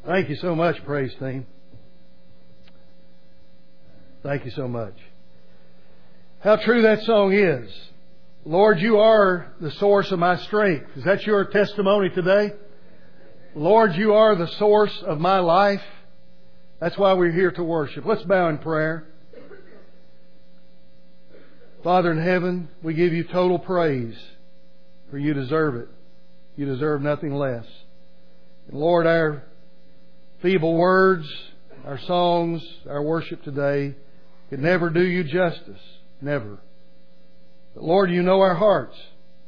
Thank you so much, praise team. Thank you so much. How true that song is. Lord, you are the source of my strength. Is that your testimony today? Lord, you are the source of my life. That's why we're here to worship. Let's bow in prayer. Father in heaven, we give you total praise, for you deserve it. You deserve nothing less. And Lord, our feeble words, our songs, our worship today could never do you justice. Never. But Lord, you know our hearts.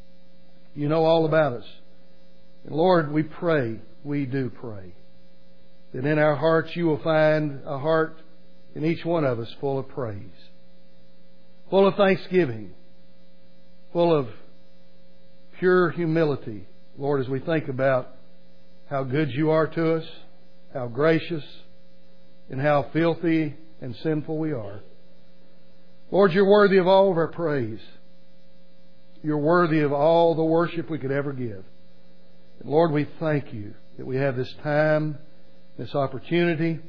You know all about us. And Lord, we pray, we do pray, that in our hearts you will find a heart in each one of us full of praise, full of thanksgiving, full of pure humility, Lord, as we think about how good you are to us, how gracious, and how filthy and sinful we are. Lord, you're worthy of all of our praise. You're worthy of all the worship we could ever give. And Lord, we thank you that we have this time, this opportunity.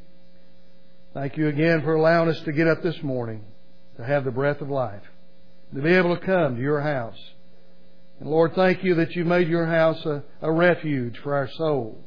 Thank you again for allowing us to get up this morning, to have the breath of life, to be able to come to your house. And Lord, thank you that you made your house a refuge for our soul,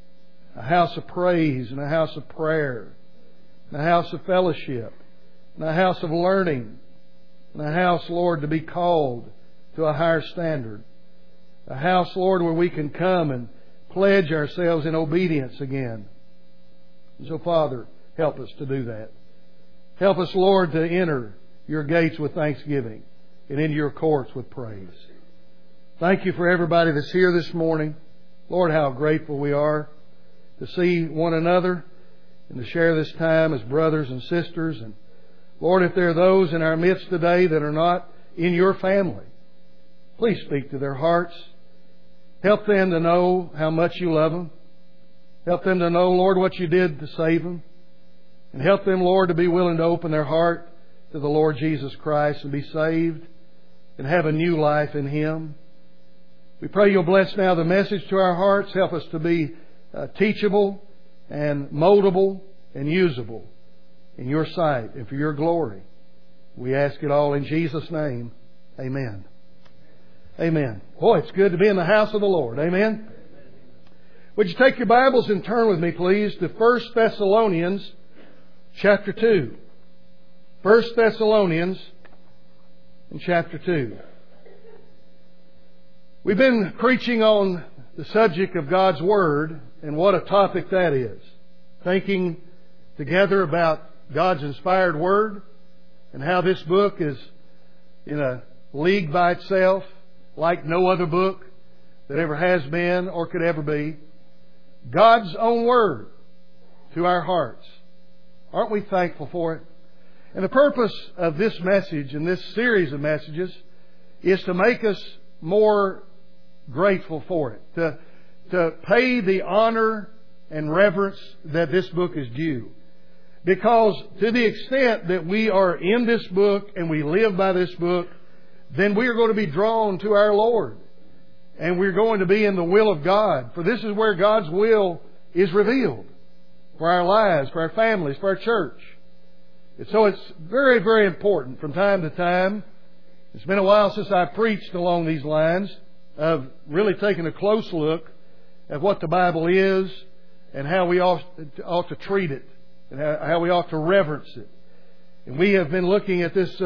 a house of praise and a house of prayer, and a house of fellowship, and a house of learning, and a house, Lord, to be called to a higher standard. A house, Lord, where we can come and pledge ourselves in obedience again. And so, Father, help us to do that. Help us, Lord, to enter your gates with thanksgiving and into your courts with praise. Thank you for everybody that's here this morning. Lord, how grateful we are to see one another and to share this time as brothers and sisters. And Lord, if there are those in our midst today that are not in your family, please speak to their hearts. Help them to know how much you love them. Help them to know, Lord, what you did to save them. And help them, Lord, to be willing to open their heart to the Lord Jesus Christ and be saved and have a new life in Him. We pray you'll bless now the message to our hearts. Help us to be teachable and moldable and usable in your sight and for your glory. We ask it all in Jesus' name. Amen. Amen. Boy, it's good to be in the house of the Lord. Amen. Would you take your Bibles and turn with me, please, to 1 Thessalonians chapter 2. 1 Thessalonians in chapter 2. We've been preaching on the subject of God's Word, and what a topic that is. Thinking together about God's inspired Word and how this book is in a league by itself, like no other book that ever has been or could ever be. God's own Word to our hearts. Aren't we thankful for it? And the purpose of this message and this series of messages is to make us more grateful for it. To pay the honor and reverence that this book is due. Because to the extent that we are in this book and we live by this book, then we are going to be drawn to our Lord. And we're going to be in the will of God. For this is where God's will is revealed. For our lives, for our families, for our church. And so it's very, very important from time to time. It's been a while since I preached along these lines of really taking a close look at what the Bible is and how we ought to treat it and how we ought to reverence it. And we have been looking at this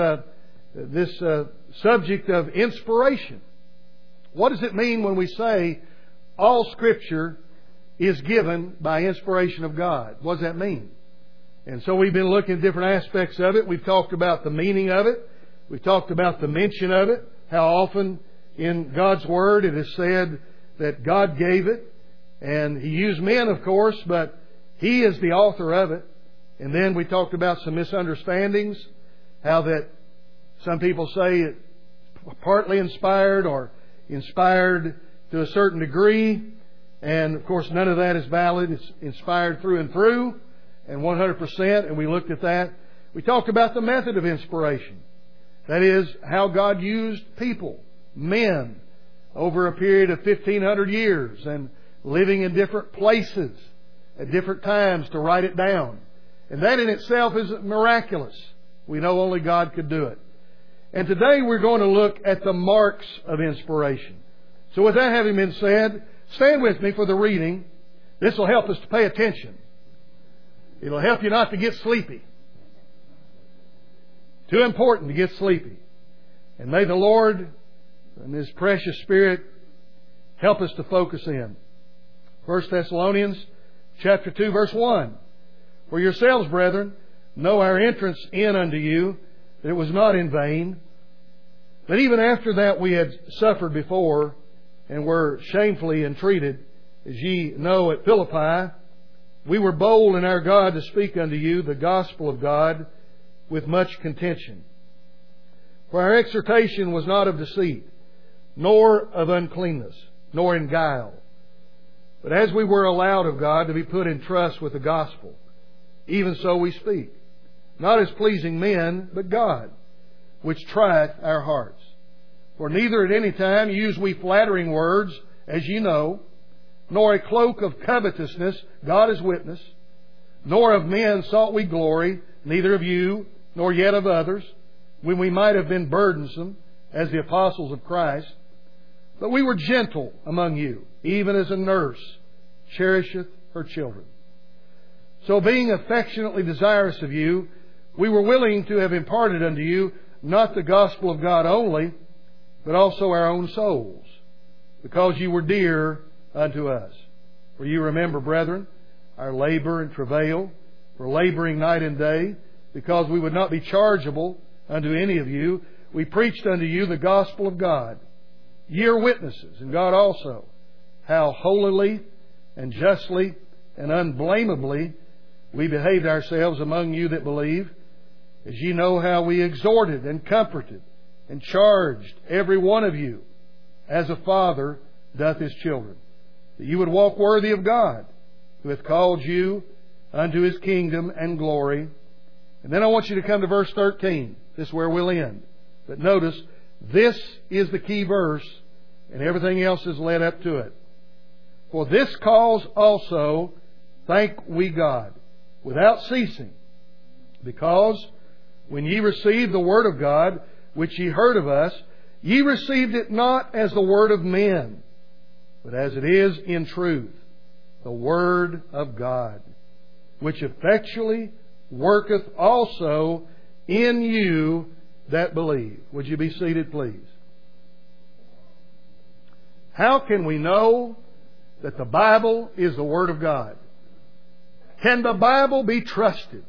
subject of inspiration. What does it mean when we say all Scripture is given by inspiration of God? What does that mean? And so we've been looking at different aspects of it. We've talked about the meaning of it. We've talked about the mention of it. How often in God's Word it is said that God gave it. And He used men, of course, but He is the author of it. And then we talked about some misunderstandings. How that some people say it's partly inspired or inspired to a certain degree. And of course none of that is valid. It's inspired through and through and 100%. And we looked at that. We talked about the method of inspiration. That is how God used people, men, over a period of 1,500 years and living in different places at different times to write it down. And that in itself is miraculous. We know only God could do it. And today we're going to look at the marks of inspiration. So with that having been said, stand with me for the reading. This will help us to pay attention. It'll help you not to get sleepy. Too important to get sleepy. And may the Lord and His precious Spirit help us to focus in. 1 Thessalonians chapter 2, verse 1. For yourselves, brethren, know our entrance in unto you, that it was not in vain. But even after that we had suffered before, and were shamefully entreated, as ye know at Philippi, we were bold in our God to speak unto you the gospel of God with much contention. For our exhortation was not of deceit, nor of uncleanness, nor in guile. But as we were allowed of God to be put in trust with the gospel, even so we speak, not as pleasing men, but God, which trieth our hearts. For neither at any time use we flattering words, as ye know, nor a cloak of covetousness, God is witness, nor of men sought we glory, neither of you, nor yet of others, when we might have been burdensome, as the apostles of Christ. But we were gentle among you, even as a nurse cherisheth her children. So being affectionately desirous of you, we were willing to have imparted unto you not the gospel of God only, but also our own souls, because you were dear unto us. For you remember, brethren, our labor and travail, for laboring night and day, because we would not be chargeable unto any of you. We preached unto you the gospel of God. Ye are witnesses, and God also, how holily and justly and unblameably we behaved ourselves among you that believe, as ye know how we exhorted and comforted and charged every one of you, as a father doth his children, that you would walk worthy of God, who hath called you unto His kingdom and glory. And then I want you to come to verse 13. This is where we'll end. But notice, this is the key verse, and everything else is led up to it. For this cause also thank we God, without ceasing, because when ye received the word of God, which ye heard of us, ye received it not as the word of men, but as it is in truth, the word of God, which effectually worketh also in you that believe. Would you be seated, please? How can we know that the Bible is the Word of God? Can the Bible be trusted?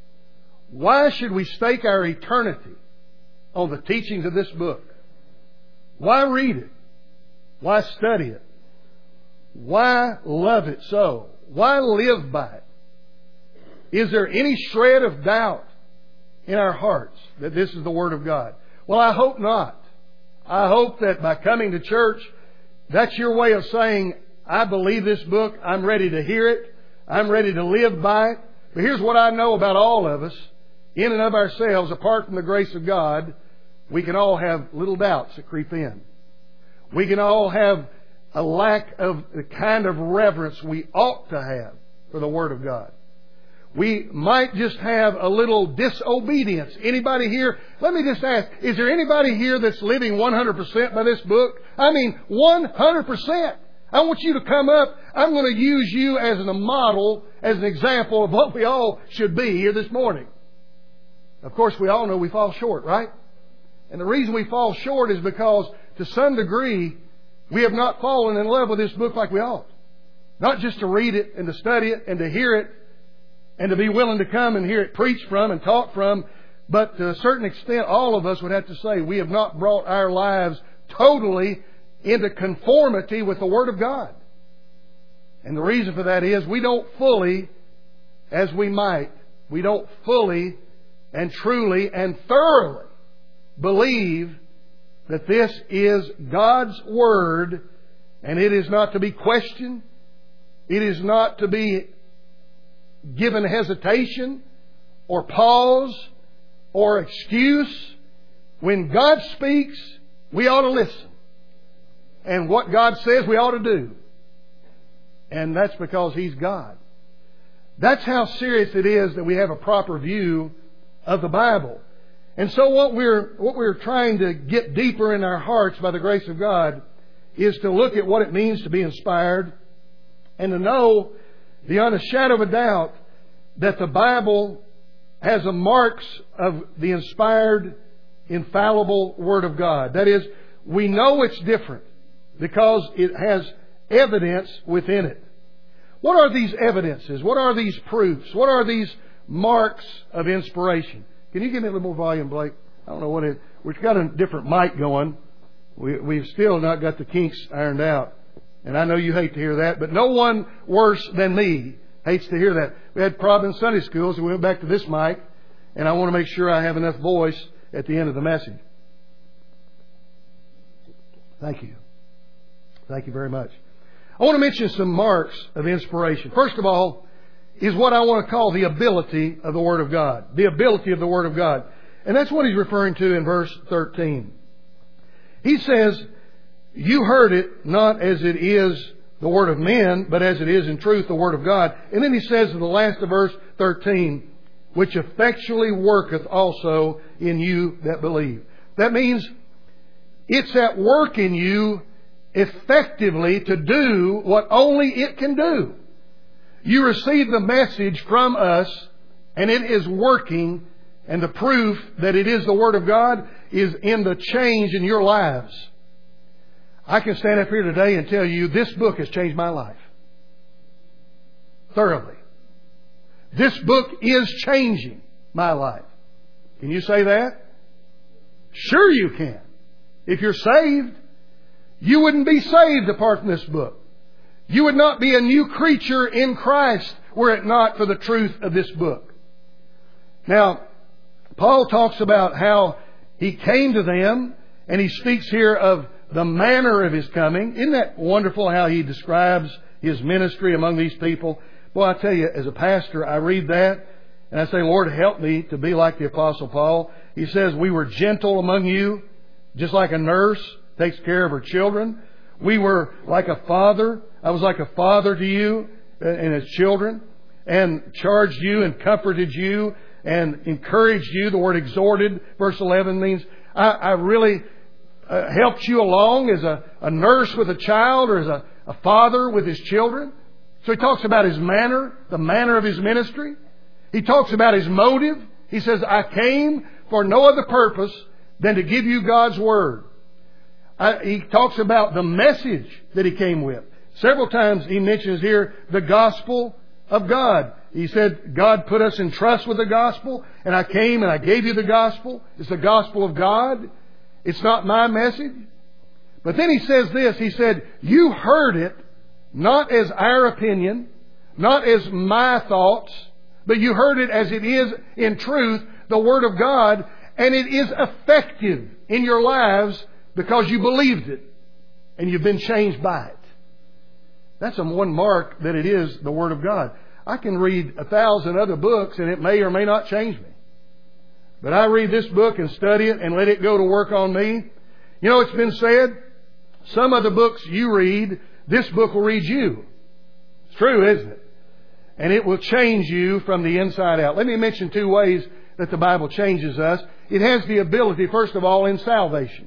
Why should we stake our eternity on the teachings of this book? Why read it? Why study it? Why love it so? Why live by it? Is there any shred of doubt in our hearts that this is the Word of God? Well, I hope not. I hope that by coming to church, that's your way of saying, I believe this book, I'm ready to hear it, I'm ready to live by it. But here's what I know about all of us. In and of ourselves, apart from the grace of God, we can all have little doubts that creep in. We can all have a lack of the kind of reverence we ought to have for the Word of God. We might just have a little disobedience. Anybody here? Let me just ask, is there anybody here that's living 100% by this book? I mean, 100%. I want you to come up. I'm going to use you as a model, as an example of what we all should be here this morning. Of course, we all know we fall short, right? And the reason we fall short is because, to some degree, we have not fallen in love with this book like we ought. Not just to read it and to study it and to hear it and to be willing to come and hear it preached from and taught from, but to a certain extent, all of us would have to say we have not brought our lives totally into conformity with the Word of God. And the reason for that is we don't fully, as we might, we don't fully and truly and thoroughly believe that this is God's Word, and it is not to be questioned. It is not to be given hesitation or pause or excuse. When God speaks, we ought to listen. And what God says, we ought to do. And that's because He's God. That's how serious it is that we have a proper view of the Bible. And so what we're trying to get deeper in our hearts by the grace of God is to look at what it means to be inspired and to know beyond a shadow of a doubt that the Bible has the marks of the inspired, infallible Word of God. That is, we know it's different because it has evidence within it. What are these evidences? What are these proofs? What are these marks of inspiration? Can you give me a little more volume, Blake? I don't know what it is. We've got a different mic going. We've still not got the kinks ironed out. And I know you hate to hear that, but no one worse than me hates to hear that. We had a problem in Sunday school, so we went back to this mic, and I want to make sure I have enough voice at the end of the message. Thank you. Thank you very much. I want to mention some marks of inspiration. First of all, is what I want to call the ability of the Word of God. The ability of the Word of God. And that's what he's referring to in verse 13. He says, you heard it not as it is the word of men, but as it is in truth the Word of God. And then he says in the last of verse 13, which effectually worketh also in you that believe. That means it's at work in you effectively to do what only it can do. You receive the message from us, and it is working, and the proof that it is the Word of God is in the change in your lives. I can stand up here today and tell you this book has changed my life. Thoroughly. This book is changing my life. Can you say that? Sure you can. If you're saved, you wouldn't be saved apart from this book. You would not be a new creature in Christ were it not for the truth of this book. Now, Paul talks about how he came to them, and he speaks here of the manner of his coming. Isn't that wonderful how he describes his ministry among these people? Boy, I tell you, as a pastor, I read that and I say, Lord, help me to be like the Apostle Paul. He says, we were gentle among you, just like a nurse takes care of her children. We were like a father. I was like a father to you and as children, and charged you and comforted you and encouraged you. The word exhorted, verse 11, means I really helped you along as a nurse with a child or as a father with his children. So he talks about his manner, the manner of his ministry. He talks about his motive. He says, I came for no other purpose than to give you God's Word. He talks about the message that he came with. Several times he mentions here the gospel of God. He said, God put us in trust with the gospel, and I came and I gave you the gospel. It's the gospel of God. It's not my message. But then he says this. He said, you heard it not as our opinion, not as my thoughts, but you heard it as it is in truth, the Word of God, and it is effective in your lives because you believed it and you've been changed by it. That's one mark that it is the Word of God. I can read 1,000 other books and it may or may not change me. But I read this book and study it and let it go to work on me. You know, it's been said, some of the books you read, this book will read you. It's true, isn't it? And it will change you from the inside out. Let me mention 2 ways that the Bible changes us. It has the ability, first of all, in salvation.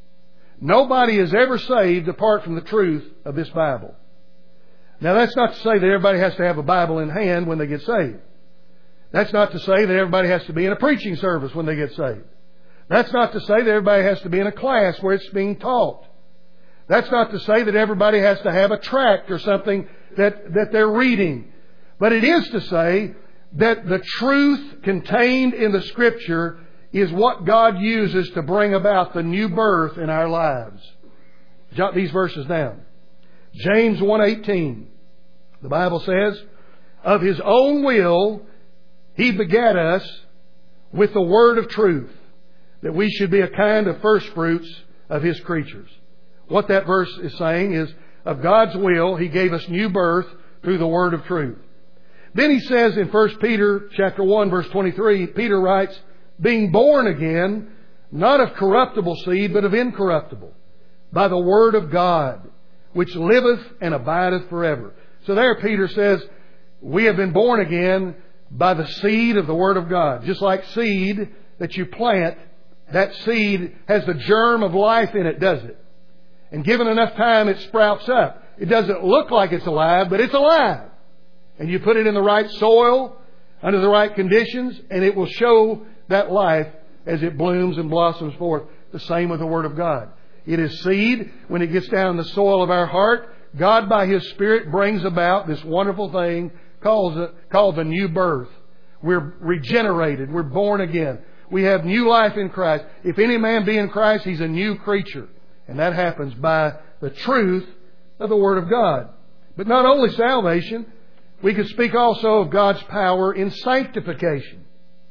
Nobody is ever saved apart from the truth of this Bible. Now, that's not to say that everybody has to have a Bible in hand when they get saved. That's not to say that everybody has to be in a preaching service when they get saved. That's not to say that everybody has to be in a class where it's being taught. That's not to say that everybody has to have a tract or something that they're reading. But it is to say that the truth contained in the Scripture is what God uses to bring about the new birth in our lives. Jot these verses down. James 1:18. The Bible says, of His own will He begat us with the word of truth, that we should be a kind of first fruits of His creatures. What that verse is saying is, of God's will, He gave us new birth through the word of truth. Then he says in 1 Peter chapter 1, verse 23, Peter writes, being born again, not of corruptible seed, but of incorruptible, by the word of God, which liveth and abideth forever. So there Peter says, We have been born again by the seed of the Word of God. Just like seed that you plant, that seed has the germ of life in it, does it? And given enough time, it sprouts up. It doesn't look like it's alive, but it's alive. And you put it in the right soil, under the right conditions, and it will show that life as it blooms and blossoms forth. The same with the Word of God. It is seed. When it gets down in the soil of our heart, God by His Spirit brings about this wonderful thing called the new birth. We're regenerated. We're born again. We have new life in Christ. If any man be in Christ, he's a new creature. And that happens by the truth of the Word of God. But not only salvation, we could speak also of God's power in sanctification.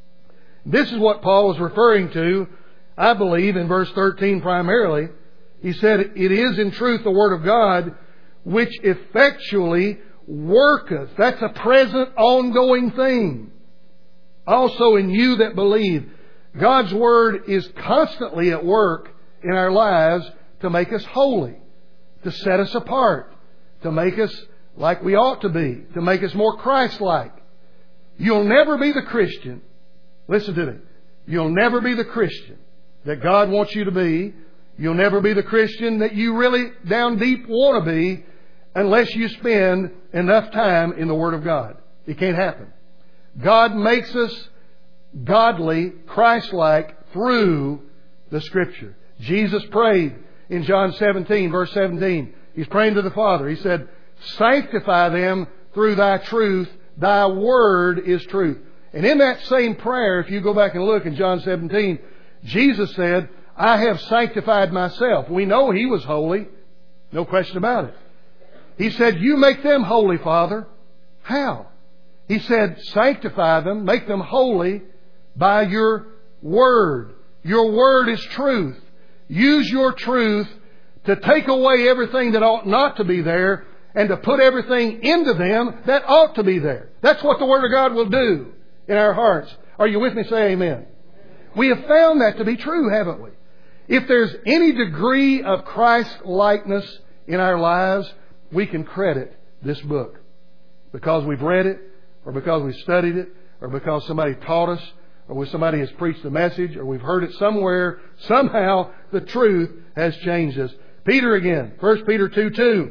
This is what Paul was referring to, I believe, in verse 13 primarily. He said, "It is in truth the Word of God, which effectually worketh." That's a present, ongoing thing. "Also in you that believe." God's Word is constantly at work in our lives to make us holy, to set us apart, to make us like we ought to be, to make us more Christ-like. You'll never be the Christian, listen to me, you'll never be the Christian that God wants you to be. You'll never be the Christian that you really down deep want to be unless you spend enough time in the Word of God. It can't happen. God makes us godly, Christ-like through the Scripture. Jesus prayed in John 17, verse 17. He's praying to the Father. He said, "Sanctify them through Thy truth. Thy Word is truth." And in that same prayer, if you go back and look in John 17, Jesus said, "I have sanctified myself." We know He was holy. No question about it. He said, "You make them holy, Father." How? He said, "Sanctify them, make them holy by your Word." Your Word is truth. Use your truth to take away everything that ought not to be there and to put everything into them that ought to be there. That's what the Word of God will do in our hearts. Are you with me? Say amen. We have found that to be true, haven't we? If there's any degree of Christ-likeness in our lives, we can credit this book. Because we've read it, or because we've studied it, or because somebody taught us, or somebody has preached the message, or we've heard it somewhere. Somehow the truth has changed us. Peter again, 1 Peter 2:2.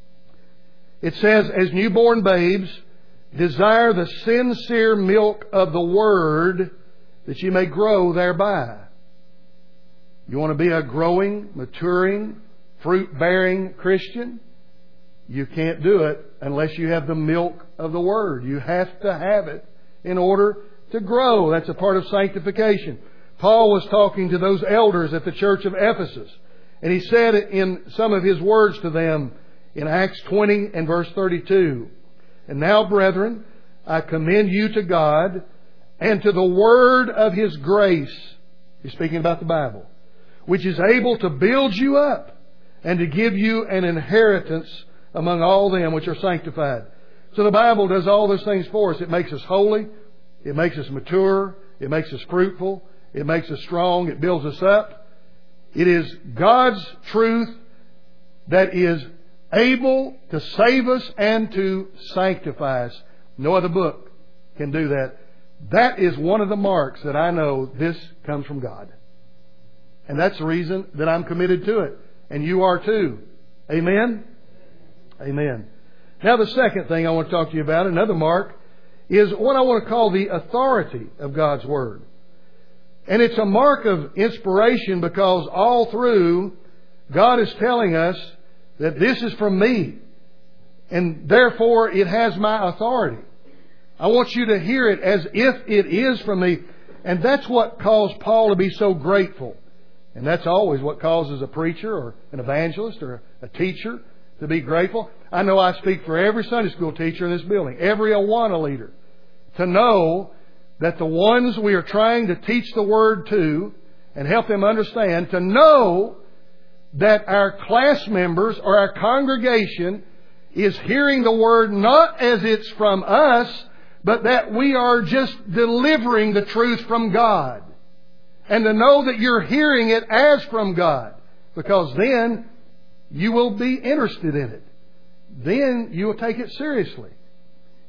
It says, "As newborn babes, desire the sincere milk of the Word, that you may grow thereby." You want to be a growing, maturing, fruit-bearing Christian? You can't do it unless you have the milk of the Word. You have to have it in order to grow. That's a part of sanctification. Paul was talking to those elders at the church of Ephesus, and he said in some of his words to them in Acts 20 and verse 32, "And now, brethren, I commend you to God and to the word of His grace." He's speaking about the Bible, "which is able to build you up and to give you an inheritance among all them which are sanctified." So the Bible does all those things for us. It makes us holy. It makes us mature. It makes us fruitful. It makes us strong. It builds us up. It is God's truth that is able to save us and to sanctify us. No other book can do that. That is one of the marks that I know this comes from God. And that's the reason that I'm committed to it. And you are too. Amen? Amen. Now the second thing I want to talk to you about, another mark, is what I want to call the authority of God's Word. And it's a mark of inspiration because all through God is telling us that this is from me. And therefore it has my authority. I want you to hear it as if it is from me. And that's what caused Paul to be so grateful. And that's always what causes a preacher or an evangelist or a teacher to be grateful. I know I speak for every Sunday school teacher in this building, every Awana leader, to know that the ones we are trying to teach the Word to and help them understand, to know that our class members or our congregation is hearing the Word not as it's from us, but that we are just delivering the truth from God. And to know that you're hearing it as from God, because then you will be interested in it. Then you will take it seriously.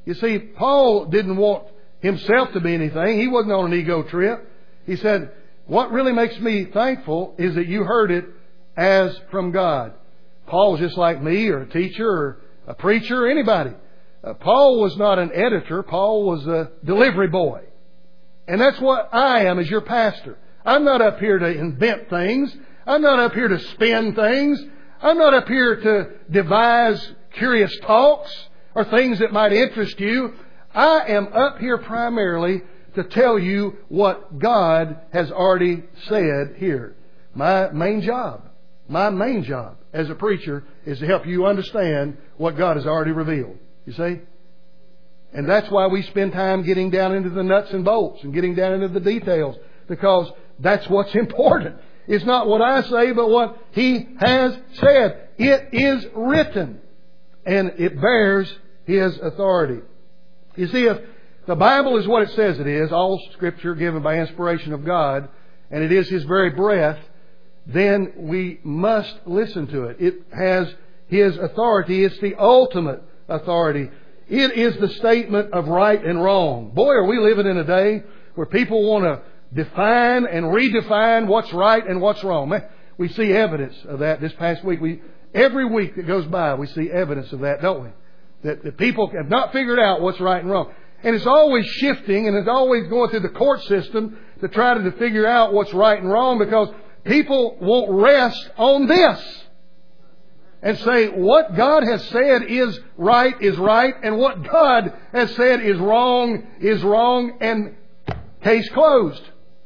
You see, Paul didn't want himself to be anything. He wasn't on an ego trip. He said, what really makes me thankful is that you heard it as from God. Paul was just like me, or a teacher, or a preacher, or anybody. Paul was not an editor. Paul was a delivery boy. And that's what I am as your pastor. I'm not up here to invent things. I'm not up here to spin things. I'm not up here to devise curious talks or things that might interest you. I am up here primarily to tell you what God has already said here. My main job as a preacher is to help you understand what God has already revealed. You see? And that's why we spend time getting down into the nuts and bolts and getting down into the details, because that's what's important. It's not what I say, but what He has said. It is written, and it bears His authority. You see, if the Bible is what it says it is, all Scripture given by inspiration of God, and it is His very breath, then we must listen to it. It has His authority. It's the ultimate authority. It is the statement of right and wrong. Boy, are we living in a day where people want to define and redefine what's right and what's wrong. We see evidence of that this past week. Every week that goes by, we see evidence of that, don't we? That people have not figured out what's right and wrong. And it's always shifting, and it's always going through the court system to try to figure out what's right and wrong, because people won't rest on this and say what God has said is right, and what God has said is wrong, and case closed.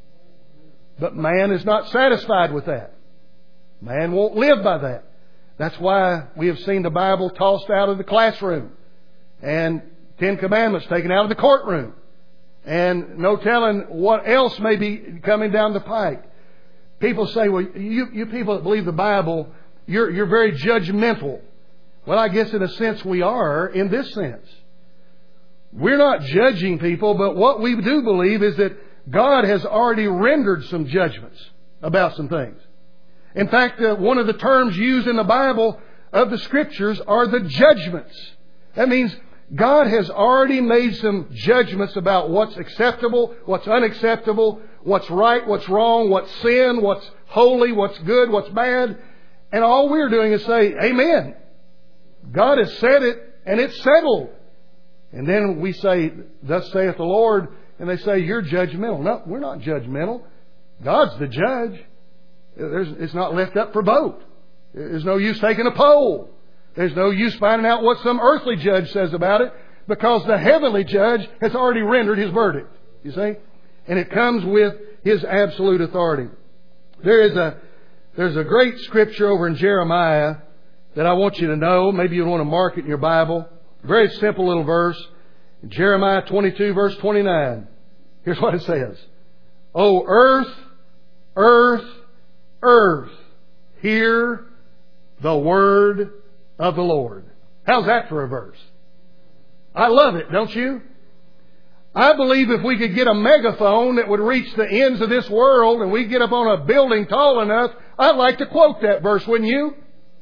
But man is not satisfied with that. Man won't live by that. That's why we have seen the Bible tossed out of the classroom, and 10 Commandments taken out of the courtroom, and no telling what else may be coming down the pike. People say, well, you people that believe the Bible, you're very judgmental. Well, I guess in a sense we are, in this sense. We're not judging people, but what we do believe is that God has already rendered some judgments about some things. In fact, one of the terms used in the Bible of the Scriptures are the judgments. That means God has already made some judgments about what's acceptable, what's unacceptable, what's right, what's wrong, what's sin, what's holy, what's good, what's bad. And all we're doing is say, Amen. God has said it, and it's settled. And then we say, Thus saith the Lord, and they say, you're judgmental. No, we're not judgmental. God's the judge. It's not left up for vote. There's no use taking a poll. There's no use finding out what some earthly judge says about it, because the heavenly judge has already rendered his verdict. You see? And it comes with His absolute authority. There's a great scripture over in Jeremiah that I want you to know. Maybe you want to mark it in your Bible. Very simple little verse. Jeremiah 22 verse 29. Here's what it says. O earth, earth, earth, hear the word of the Lord. How's that for a verse? I love it, don't you? I believe if we could get a megaphone that would reach the ends of this world, and we get up on a building tall enough, I'd like to quote that verse, wouldn't you?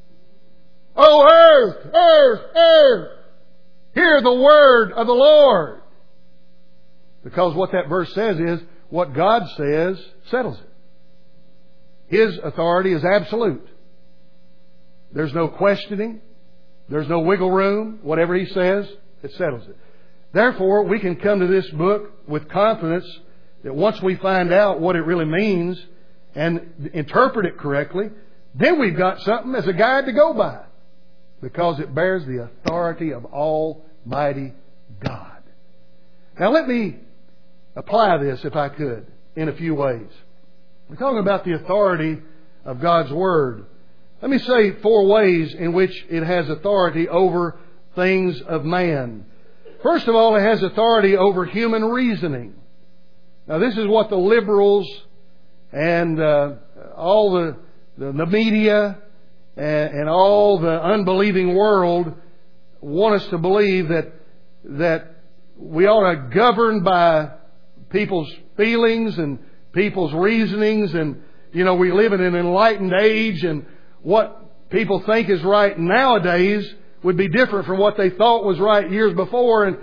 O earth, earth, earth, hear the word of the Lord. Because what that verse says is, what God says settles it. His authority is absolute. There's no questioning. There's no wiggle room. Whatever He says, it settles it. Therefore, we can come to this book with confidence that once we find out what it really means and interpret it correctly, then we've got something as a guide to go by, because it bears the authority of Almighty God. Now let me apply this, if I could, in a few ways. We're talking about the authority of God's Word. Let me say 4 ways in which it has authority over things of man. First of all, it has authority over human reasoning. Now, this is what the liberals and all the media and all the unbelieving world want us to believe, that we ought to govern by people's feelings and people's reasonings, and we live in an enlightened age, and what people think is right nowadays would be different from what they thought was right years before. And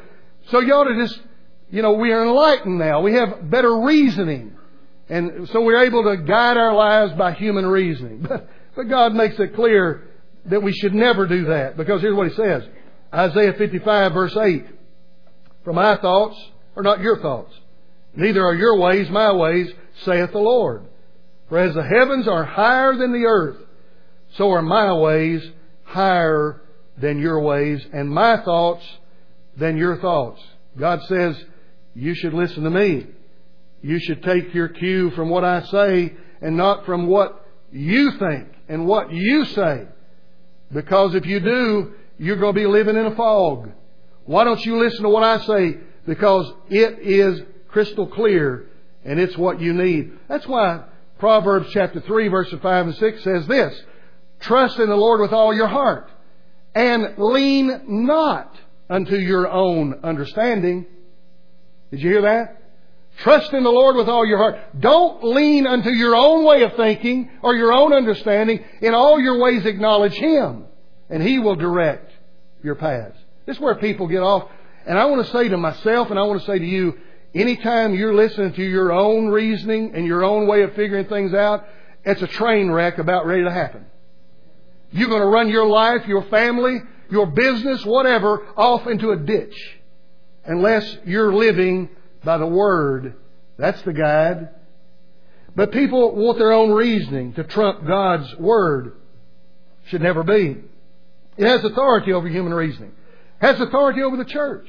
So you ought to just, we are enlightened now. We have better reasoning. And so we're able to guide our lives by human reasoning. But God makes it clear that we should never do that. Because here's what He says. Isaiah 55 verse 8. For my thoughts are not your thoughts. Neither are your ways my ways, saith the Lord. For as the heavens are higher than the earth, so are my ways higher than your ways, and my thoughts than your thoughts. God says, you should listen to me. You should take your cue from what I say and not from what you think and what you say. Because if you do, you're going to be living in a fog. Why don't you listen to what I say? Because it is crystal clear and it's what you need. That's why Proverbs chapter 3 verses 5 and 6 says this. Trust in the Lord with all your heart and lean not unto your own understanding. Did you hear that? Trust in the Lord with all your heart. Don't lean unto your own way of thinking or your own understanding. In all your ways acknowledge Him, and He will direct your paths. This is where people get off. And I want to say to myself, and I want to say to you, anytime you're listening to your own reasoning and your own way of figuring things out, it's a train wreck about ready to happen. You're going to run your life, your family, your business, whatever, off into a ditch. Unless you're living by the Word. That's the guide. But people want their own reasoning to trump God's Word. Should never be. It has authority over human reasoning. It has authority over the church.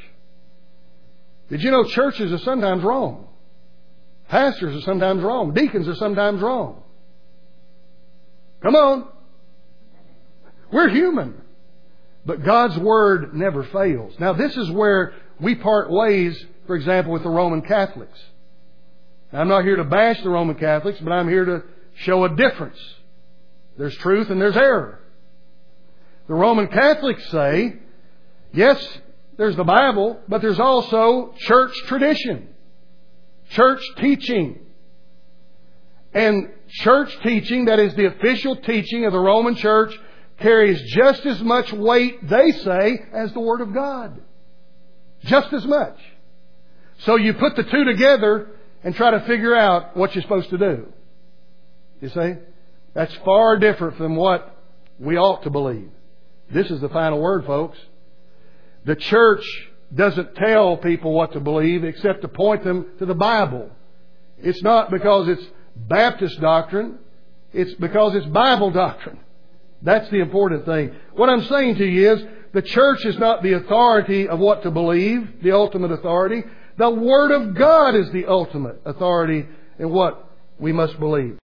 Did you know churches are sometimes wrong? Pastors are sometimes wrong. Deacons are sometimes wrong. Come on. We're human. But God's Word never fails. Now this is where we part ways, for example, with the Roman Catholics. Now, I'm not here to bash the Roman Catholics, but I'm here to show a difference. There's truth and there's error. The Roman Catholics say, yes, there's the Bible, but there's also church tradition, church teaching. And church teaching, that is the official teaching of the Roman Church, carries just as much weight, they say, as the Word of God. Just as much. So you put the two together and try to figure out what you're supposed to do. You see? That's far different from what we ought to believe. This is the final word, folks. The church doesn't tell people what to believe except to point them to the Bible. It's not because it's Baptist doctrine. It's because it's Bible doctrine. That's the important thing. What I'm saying to you is, the church is not the authority of what to believe, the ultimate authority. The Word of God is the ultimate authority in what we must believe.